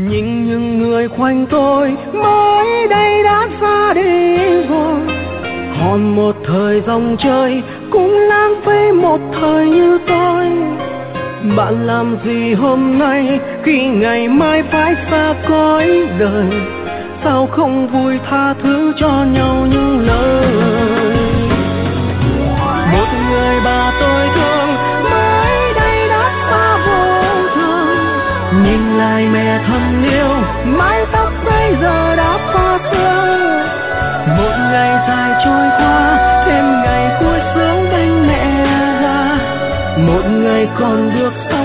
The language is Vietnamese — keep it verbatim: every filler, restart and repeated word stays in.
Nhìn những người quanh tôi mới đây đã xa đi rồi, hòn một thời dòng chơi cũng lãng phí một thời như tôi. Bạn làm gì hôm nay khi ngày mai phải xa cõi đời, sao không vui tha thứ cho nhau những lời. Một người bà tôi thương mới đây đã xa vô thường, nhìn lại mẹ thân yêu mái tóc bây giờ đã pha sương. Một ngày dài trôi qua thêm ngày vui sướng bên mẹ già, một ngày còn được